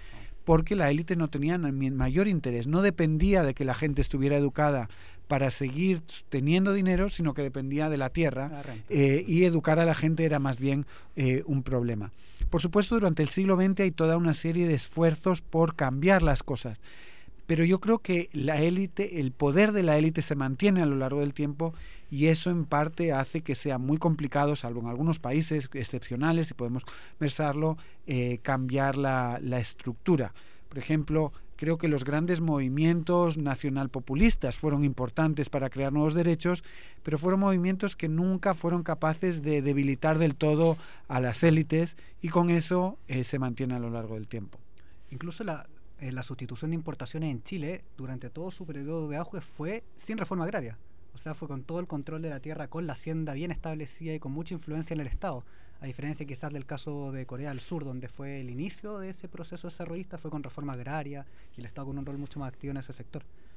porque la élite no tenía mayor interés, no dependía de que la gente estuviera educada para seguir teniendo dinero, sino que dependía de la tierra, eh, y educar a la gente era más bien eh, un problema. Por supuesto, durante el siglo veinte hay toda una serie de esfuerzos por cambiar las cosas, pero yo creo que la élite, el poder de la élite se mantiene a lo largo del tiempo, y eso en parte hace que sea muy complicado, salvo en algunos países excepcionales, si podemos pensarlo, eh, cambiar la, la estructura. Por ejemplo, creo que los grandes movimientos nacionalpopulistas fueron importantes para crear nuevos derechos, pero fueron movimientos que nunca fueron capaces de debilitar del todo a las élites, y con eso eh, se mantiene a lo largo del tiempo. Incluso la, eh, la sustitución de importaciones en Chile durante todo su periodo de auge fue sin reforma agraria. O sea, fue con todo el control de la tierra, con la hacienda bien establecida y con mucha influencia en el Estado. A diferencia quizás del caso de Corea del Sur, donde fue el inicio de ese proceso desarrollista, fue con reforma agraria y el Estado con un rol mucho más activo en ese sector.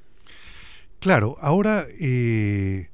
Claro, ahora, eh,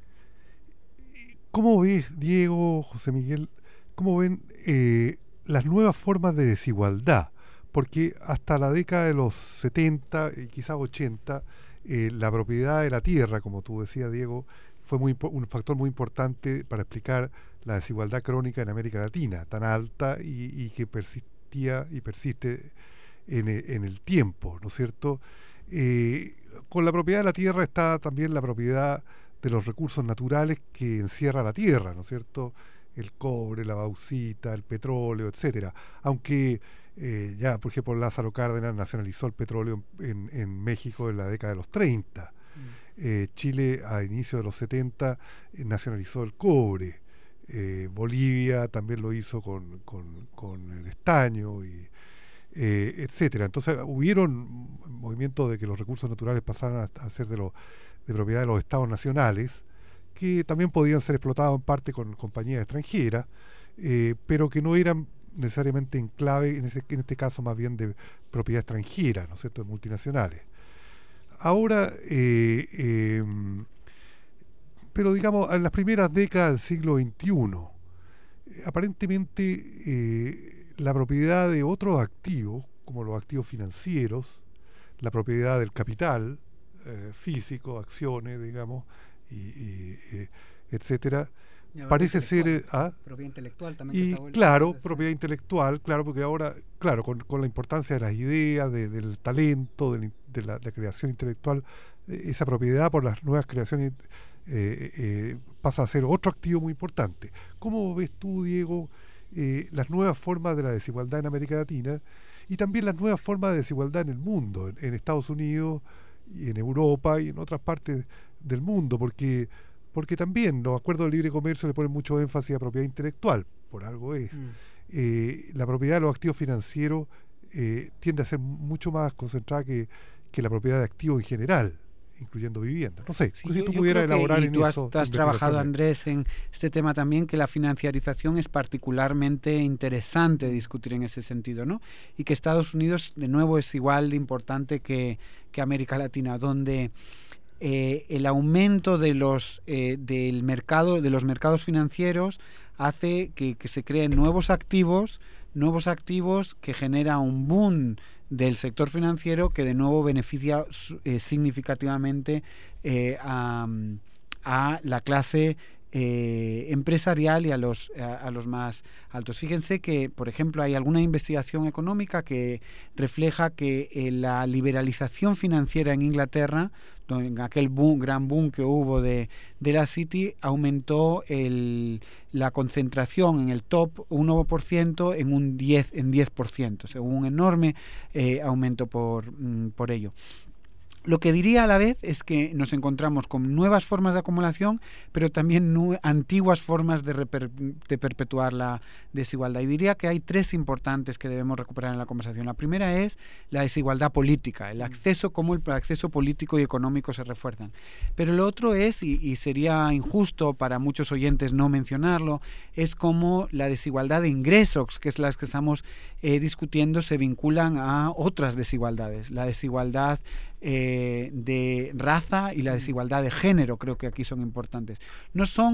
¿cómo ves, Diego, José Miguel, cómo ven eh, las nuevas formas de desigualdad? Porque hasta la década de los setenta y quizás ochenta, eh, la propiedad de la tierra, como tú decías, Diego, fue muy, un factor muy importante para explicar la desigualdad crónica en América Latina, tan alta y, y que persistía y persiste en, en el tiempo, ¿no es cierto? Eh, con la propiedad de la tierra está también la propiedad de los recursos naturales que encierra la tierra, ¿no es cierto? El cobre, la bauxita, el petróleo, etcétera. Aunque eh, ya, por ejemplo, Lázaro Cárdenas nacionalizó el petróleo en, en México en la década de los treinta. Mm. Eh, Chile, a inicios de los setenta, eh, nacionalizó el cobre. Eh, Bolivia también lo hizo con, con, con el estaño, y, eh, etcétera. Entonces hubieron movimientos de que los recursos naturales pasaran a, a ser de, lo, de propiedad de los estados nacionales, que también podían ser explotados en parte con compañías extranjeras, eh, pero que no eran necesariamente en clave, en, ese, en este caso más bien de propiedad extranjera, ¿no es cierto?, de multinacionales. Ahora, eh, eh, pero digamos, en las primeras décadas del siglo veintiuno, eh, aparentemente eh, la propiedad de otros activos, como los activos financieros, la propiedad del capital eh, físico, acciones, digamos, y, y, y etcétera, parece ser... ¿ah? Propiedad intelectual también. Y claro, propiedad intelectual, claro, porque ahora, claro, con, con la importancia de las ideas, de, del talento, de, de, la, de la creación intelectual, esa propiedad por las nuevas creaciones eh, eh, pasa a ser otro activo muy importante. ¿Cómo ves tú, Diego, eh, las nuevas formas de la desigualdad en América Latina y también las nuevas formas de desigualdad en el mundo, en, en Estados Unidos y en Europa y en otras partes del mundo? Porque porque también los acuerdos de libre comercio le ponen mucho énfasis a propiedad intelectual, por algo es. Mm. Eh, la propiedad de los activos financieros eh, tiende a ser mucho más concentrada que, que la propiedad de activos en general, incluyendo viviendas. No sé, sí, si yo, tú yo pudieras que, elaborar y en tú eso. Tú has, has trabajado, Andrés, en este tema también, que la financiarización es particularmente interesante discutir en ese sentido, ¿no? Y que Estados Unidos, de nuevo, es igual de importante que, que América Latina, donde Eh, el aumento de los eh, del mercado de los mercados financieros hace que, que se creen nuevos activos nuevos activos que genera un boom del sector financiero que de nuevo beneficia eh, significativamente eh, a, a la clase Eh, empresarial y a los, a, a los más altos. Fíjense que, por ejemplo, hay alguna investigación económica que refleja que eh, la liberalización financiera en Inglaterra, en aquel boom, gran boom que hubo de, de la City, aumentó el, la concentración en el top uno por ciento en un diez por ciento. O sea, hubo un enorme eh, aumento por, mm, por ello. Lo que diría a la vez es que nos encontramos con nuevas formas de acumulación, pero también nu- antiguas formas de, reper- de perpetuar la desigualdad. Y diría que hay tres importantes que debemos recuperar en la conversación. La primera es la desigualdad política, el acceso, cómo el acceso político y económico se refuerzan. Pero lo otro es, y, y sería injusto para muchos oyentes no mencionarlo, es cómo la desigualdad de ingresos, que es las que estamos eh, discutiendo, se vinculan a otras desigualdades. La desigualdad Eh, de raza y la desigualdad de género, creo que aquí son importantes. No son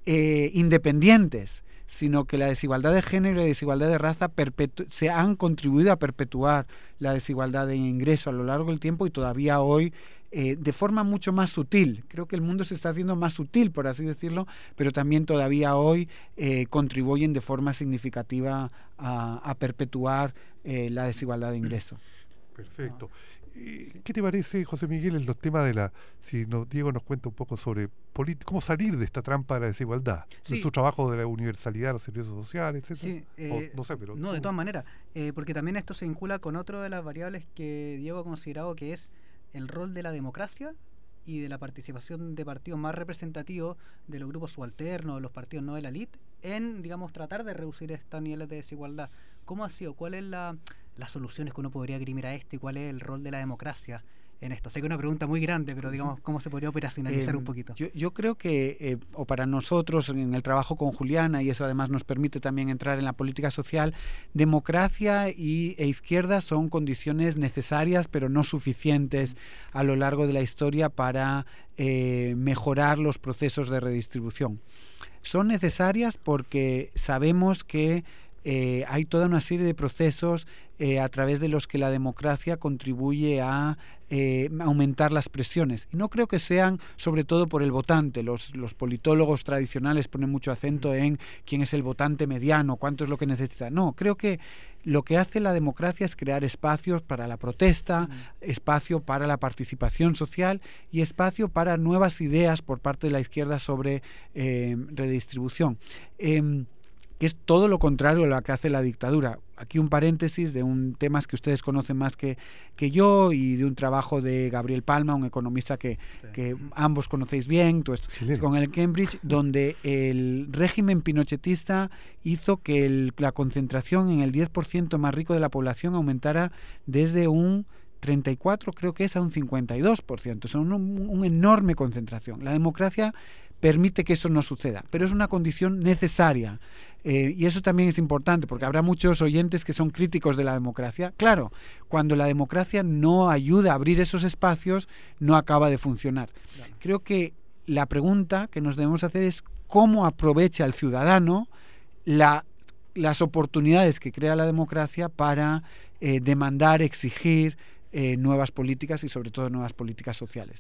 eh, independientes, sino que la desigualdad de género y la desigualdad de raza se han contribuido a perpetuar la desigualdad de ingreso a lo largo del tiempo y todavía hoy eh, de forma mucho más sutil. Creo que el mundo se está haciendo más sutil, por así decirlo, pero también todavía hoy eh, contribuyen de forma significativa a, a perpetuar eh, la desigualdad de ingreso. Perfecto. ¿Qué te parece, José Miguel, en los temas de la... Si nos, Diego nos cuenta un poco sobre cómo salir de esta trampa de la desigualdad, sí. En su trabajo de la universalidad, los servicios sociales, etcétera? Sí, eh, o, no sé, pero... No, de todas maneras, eh, porque también esto se vincula con otra de las variables que Diego ha considerado, que es el rol de la democracia y de la participación de partidos más representativos de los grupos subalternos, de los partidos no de la élite, en, digamos, tratar de reducir estos niveles de desigualdad. ¿Cómo ha sido? ¿Cuál es la... las soluciones que uno podría esgrimir a esto y cuál es el rol de la democracia en esto? Sé que es una pregunta muy grande, pero digamos, ¿cómo se podría operacionalizar eh, un poquito? Yo, yo creo que, eh, o para nosotros, en el trabajo con Juliana, y eso además nos permite también entrar en la política social, democracia y, e izquierda son condiciones necesarias, pero no suficientes a lo largo de la historia para eh, mejorar los procesos de redistribución. Son necesarias porque sabemos que Eh, hay toda una serie de procesos eh, a través de los que la democracia contribuye a eh, aumentar las presiones. Y no creo que sean sobre todo por el votante. Los, los politólogos tradicionales ponen mucho acento en quién es el votante mediano, cuánto es lo que necesita. No, creo que lo que hace la democracia es crear espacios para la protesta, mm. espacio para la participación social y espacio para nuevas ideas por parte de la izquierda sobre eh, redistribución. Eh, que es todo lo contrario a lo que hace la dictadura. Aquí un paréntesis de un temas que ustedes conocen más que, que yo y de un trabajo de Gabriel Palma, un economista que, sí. que ambos conocéis bien, tú sí. con el Cambridge, donde el régimen pinochetista hizo que el, la concentración en el diez por ciento más rico de la población aumentara desde un treinta y cuatro, creo que es, a un cincuenta y dos por ciento. Son una un enorme concentración. La democracia permite que eso no suceda, pero es una condición necesaria eh, y eso también es importante porque habrá muchos oyentes que son críticos de la democracia. Claro, cuando la democracia no ayuda a abrir esos espacios no acaba de funcionar. Claro. Creo que la pregunta que nos debemos hacer es cómo aprovecha el ciudadano la, las oportunidades que crea la democracia para eh, demandar, exigir eh, nuevas políticas y sobre todo nuevas políticas sociales.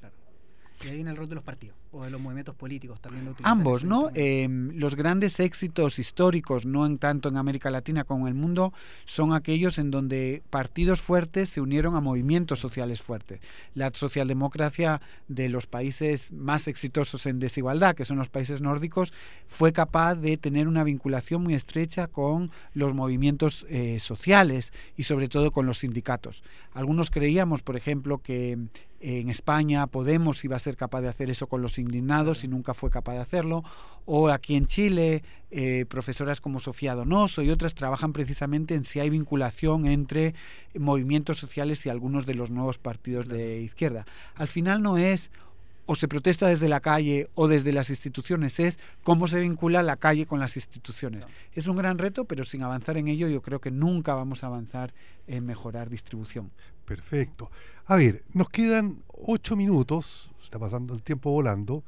Y ahí en el rol de los partidos o de los movimientos políticos también lo ambos, ¿no? Eh, los grandes éxitos históricos, no en tanto en América Latina como en el mundo, son aquellos en donde partidos fuertes se unieron a movimientos sociales fuertes. La socialdemocracia de los países más exitosos en desigualdad, que son los países nórdicos, fue capaz de tener una vinculación muy estrecha con los movimientos eh, sociales y sobre todo con los sindicatos. Algunos creíamos, por ejemplo, que en España Podemos iba a ser capaz de hacer eso con los indignados y nunca fue capaz de hacerlo, o aquí en Chile eh, profesoras como Sofía Donoso y otras trabajan precisamente en si hay vinculación entre movimientos sociales y algunos de los nuevos partidos de izquierda. Al final no es o se protesta desde la calle o desde las instituciones, es cómo se vincula la calle con las instituciones. Es un gran reto, pero sin avanzar en ello yo creo que nunca vamos a avanzar en mejorar distribución. Perfecto. A ver, nos quedan ocho minutos, está pasando el tiempo volando.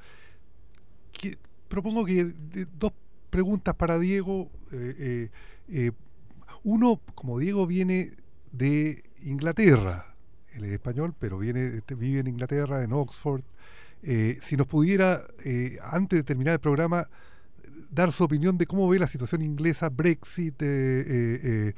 Que, propongo que de, dos preguntas para Diego. Eh, eh, eh, uno, como Diego viene de Inglaterra, él es español, pero viene, vive en Inglaterra, en Oxford. Eh, si nos pudiera, eh, antes de terminar el programa, dar su opinión de cómo ve la situación inglesa, Brexit, eh, eh, eh,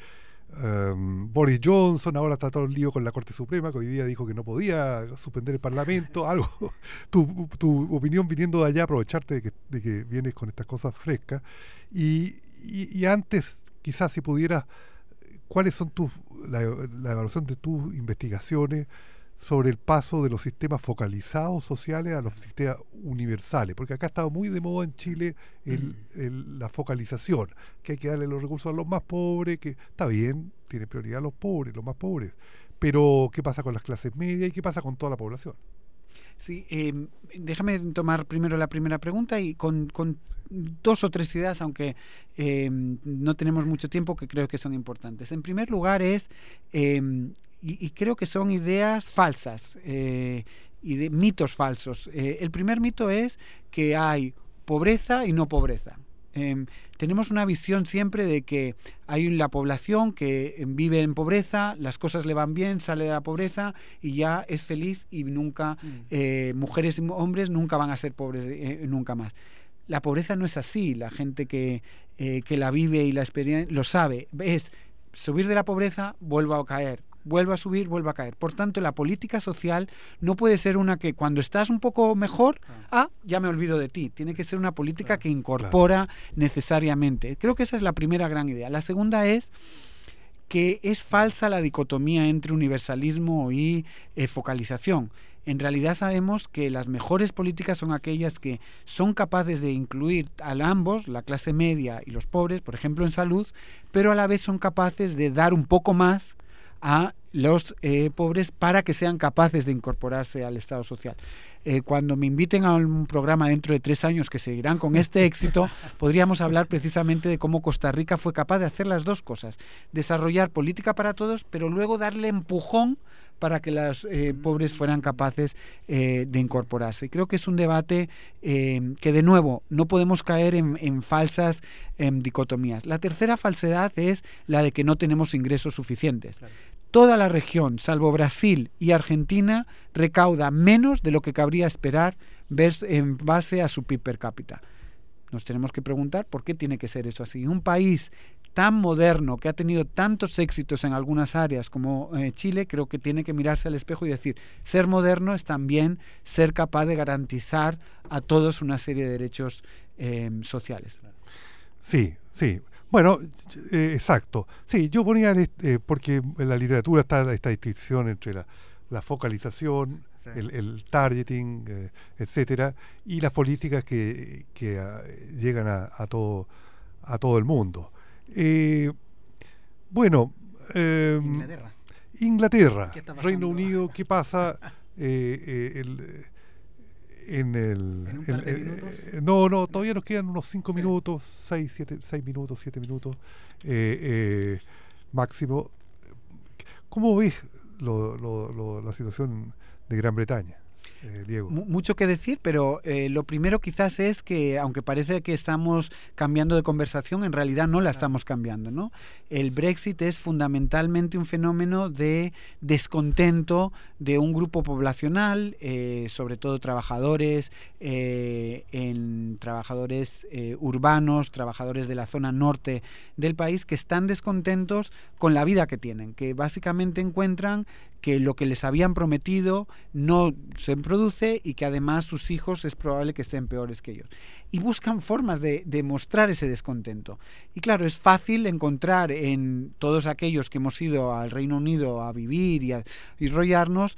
um, Boris Johnson, ahora está todo el lío con la Corte Suprema, que hoy día dijo que no podía suspender el Parlamento, algo. Tu, tu opinión viniendo de allá, aprovecharte de que, de que vienes con estas cosas frescas. Y, y, y antes, quizás si pudieras, ¿cuáles son tus, la, la evaluación de tus investigaciones sobre el paso de los sistemas focalizados sociales a los sistemas universales? Porque acá ha estado muy de moda en Chile el, el, la focalización, que hay que darle los recursos a los más pobres, que está bien, tiene prioridad a los pobres, los más pobres, pero ¿qué pasa con las clases medias y qué pasa con toda la población? Sí, eh, déjame tomar primero la primera pregunta y con, con dos o tres ideas, aunque eh, no tenemos mucho tiempo, que creo que son importantes. En primer lugar es... Eh, Y, y creo que son ideas falsas eh, y de mitos falsos. Eh, el primer mito es que hay pobreza y no pobreza. Eh, tenemos una visión siempre de que hay la población que vive en pobreza, las cosas le van bien, sale de la pobreza y ya es feliz y nunca, mm. eh, mujeres y hombres nunca van a ser pobres eh, nunca más. La pobreza no es así, la gente que, eh, que la vive y la experiencia lo sabe, es subir de la pobreza, vuelvo a caer, vuelve a subir, vuelve a caer. Por tanto, la política social no puede ser una que cuando estás un poco mejor, ah, ya me olvido de ti. Tiene que ser una política que incorpora necesariamente. Creo que esa es la primera gran idea. La segunda es que es falsa la dicotomía entre universalismo y eh, focalización. En realidad sabemos que las mejores políticas son aquellas que son capaces de incluir a ambos, la clase media y los pobres, por ejemplo en salud, pero a la vez son capaces de dar un poco más a los eh, pobres para que sean capaces de incorporarse al Estado social. Eh, cuando me inviten a un programa dentro de tres años que seguirán con este éxito, podríamos hablar precisamente de cómo Costa Rica fue capaz de hacer las dos cosas, desarrollar política para todos, pero luego darle empujón para que los eh, pobres fueran capaces eh, de incorporarse. Y creo que es un debate eh, que, de nuevo, no podemos caer en, en falsas eh, dicotomías. La tercera falsedad es la de que no tenemos ingresos suficientes. Claro. Toda la región, salvo Brasil y Argentina, recauda menos de lo que cabría esperar en base a su P I B per cápita. Nos tenemos que preguntar por qué tiene que ser eso así. Un país tan moderno, que ha tenido tantos éxitos en algunas áreas como eh, Chile, creo que tiene que mirarse al espejo y decir, ser moderno es también ser capaz de garantizar a todos una serie de derechos eh, sociales. Sí, sí. Bueno, eh, exacto. Sí, yo ponía, eh, porque en la literatura está esta distinción entre la, la focalización, sí. el, el targeting, eh, etcétera, y las políticas que, que uh, llegan a, a, todo, a todo el mundo. Eh, bueno, eh, Inglaterra, Inglaterra Reino Unido, ¿qué pasa? eh, eh, el, en el, ¿En un el, par de el minutos? eh, no, no, todavía nos quedan unos cinco sí. minutos, seis, siete, seis minutos, siete minutos eh, eh, máximo. ¿Cómo ves lo, lo, lo, la situación de Gran Bretaña? Eh, Diego. Mucho que decir, pero eh, lo primero quizás es que, aunque parece que estamos cambiando de conversación, en realidad no la estamos cambiando, ¿no? El Brexit es fundamentalmente un fenómeno de descontento de un grupo poblacional, eh, sobre todo trabajadores, eh, en trabajadores eh, urbanos, trabajadores de la zona norte del país, que están descontentos con la vida que tienen, que básicamente encuentran que lo que les habían prometido no se produce y que además sus hijos es probable que estén peores que ellos. Y buscan formas de, de mostrar ese descontento. Y claro, es fácil encontrar en todos aquellos que hemos ido al Reino Unido a vivir y a y rollarnos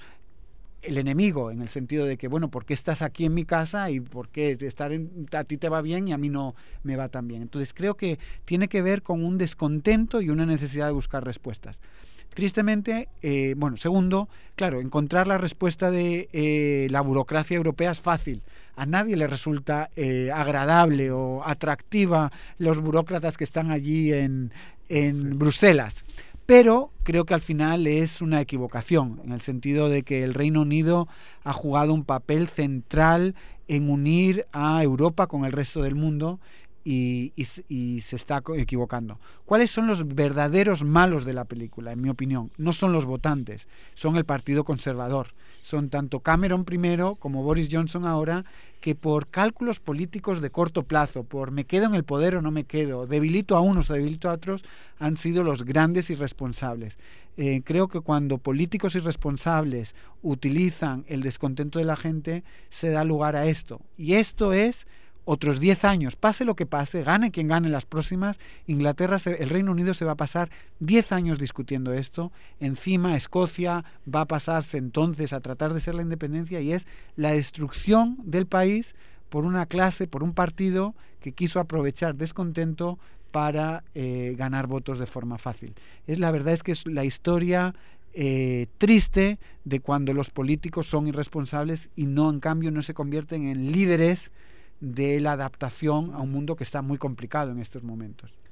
el enemigo, en el sentido de que, bueno, ¿por qué estás aquí en mi casa y por qué estar en, a ti te va bien y a mí no me va tan bien? Entonces creo que tiene que ver con un descontento y una necesidad de buscar respuestas. Tristemente, eh, bueno, segundo, claro, encontrar la respuesta de eh, la burocracia europea es fácil. A nadie le resulta eh, agradable o atractiva los burócratas que están allí en, en sí. Bruselas. Pero creo que al final es una equivocación, en el sentido de que el Reino Unido ha jugado un papel central en unir a Europa con el resto del mundo. Y, y, y se está equivocando. ¿Cuáles son los verdaderos malos de la película? En mi opinión, no son los votantes, son el Partido Conservador. Son tanto Cameron primero como Boris Johnson ahora, que por cálculos políticos de corto plazo, por me quedo en el poder o no me quedo, debilito a unos o debilito a otros, han sido los grandes irresponsables. Eh, creo que cuando políticos irresponsables utilizan el descontento de la gente, se da lugar a esto. Y esto es otros diez años, pase lo que pase, gane quien gane las próximas, Inglaterra, se, el Reino Unido se va a pasar diez años discutiendo esto, encima Escocia va a pasarse entonces a tratar de ser la independencia y es la destrucción del país por una clase, por un partido que quiso aprovechar descontento para eh, ganar votos de forma fácil. Es la verdad es que es la historia eh, triste de cuando los políticos son irresponsables y no, en cambio, no se convierten en líderes de la adaptación a un mundo que está muy complicado en estos momentos.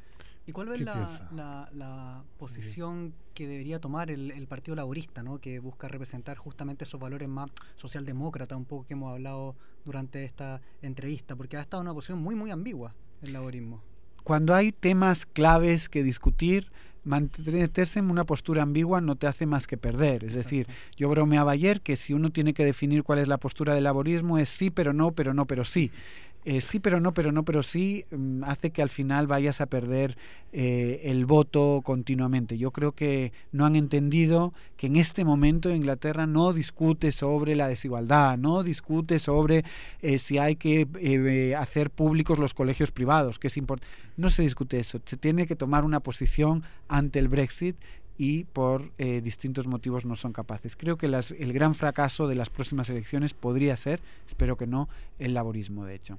¿Y cuál es la, la, la posición sí. que debería tomar el, el Partido Laborista, ¿no? Que busca representar justamente esos valores más socialdemócratas, un poco que hemos hablado durante esta entrevista? Porque ha estado en una posición muy, muy ambigua el laborismo. Cuando hay temas claves que discutir, mantenerse en una postura ambigua no te hace más que perder. Es decir, yo bromeaba ayer que si uno tiene que definir cuál es la postura del laborismo es sí, pero no, pero no, pero sí. Eh, sí, pero no, pero no, pero sí, mm, hace que al final vayas a perder eh, el voto continuamente. Yo creo que no han entendido que en este momento Inglaterra no discute sobre la desigualdad, no discute sobre eh, si hay que eh, hacer públicos los colegios privados, que es importante. No se discute eso. Se tiene que tomar una posición ante el Brexit y por eh, distintos motivos no son capaces. Creo que las, el gran fracaso de las próximas elecciones podría ser, espero que no, el laborismo, de hecho.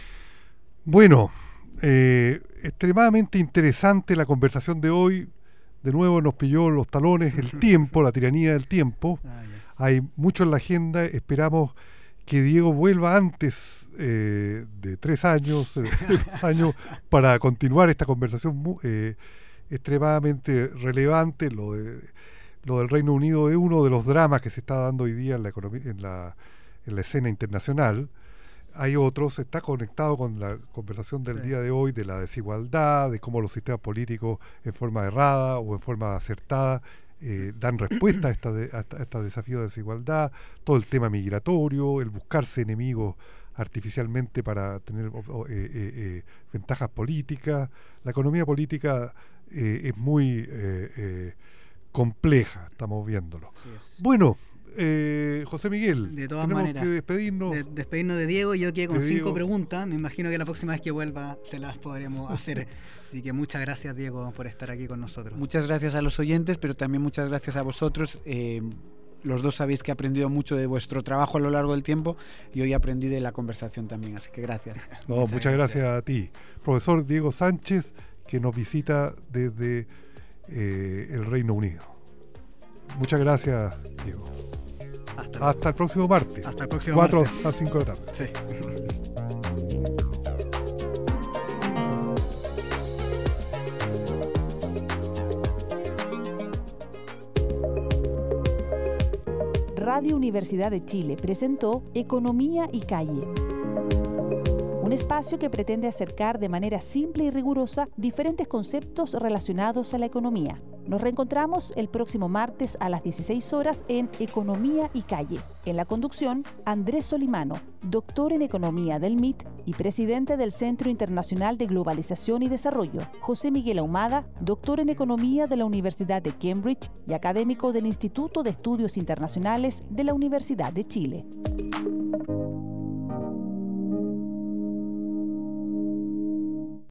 Bueno, eh, extremadamente interesante la conversación de hoy. De nuevo nos pilló los talones el tiempo, la tiranía del tiempo. Hay mucho en la agenda. Esperamos que Diego vuelva antes eh, de tres años, de dos años, para continuar esta conversación eh, extremadamente relevante. Lo de lo del Reino Unido es uno de los dramas que se está dando hoy día en la economía, en la, en la escena internacional. Hay otros, está conectado con la conversación del sí. día de hoy, de la desigualdad, de cómo los sistemas políticos en forma errada o en forma acertada eh, dan respuesta a este a esta, a esta desafío de desigualdad, todo el tema migratorio, el buscarse enemigos artificialmente para tener eh, eh, eh, ventajas políticas. La economía política eh, es muy eh, eh, compleja, estamos viéndolo. Bueno, eh, José Miguel, de todas tenemos maneras, que despedirnos. De, despedirnos de Diego. Yo quedé con de cinco Diego. preguntas. Me imagino que la próxima vez que vuelva se las podremos hacer. Así que muchas gracias, Diego, por estar aquí con nosotros. Muchas gracias a los oyentes, pero también muchas gracias a vosotros. Eh, los dos sabéis que he aprendido mucho de vuestro trabajo a lo largo del tiempo y hoy aprendí de la conversación también, así que gracias. No, muchas, muchas gracias. gracias a ti. Profesor Diego Sánchez, que nos visita desde eh, el Reino Unido. Muchas gracias, Diego. Hasta, Hasta el próximo martes. Hasta el próximo cuatro martes. a cinco de la tarde. Sí. Radio Universidad de Chile presentó Economía y Calle, un espacio que pretende acercar de manera simple y rigurosa diferentes conceptos relacionados a la economía. Nos reencontramos el próximo martes a las dieciséis horas en Economía y Calle. En la conducción, Andrés Solimano, doctor en Economía del M I T y presidente del Centro Internacional de Globalización y Desarrollo. José Miguel Ahumada, doctor en Economía de la Universidad de Cambridge y académico del Instituto de Estudios Internacionales de la Universidad de Chile.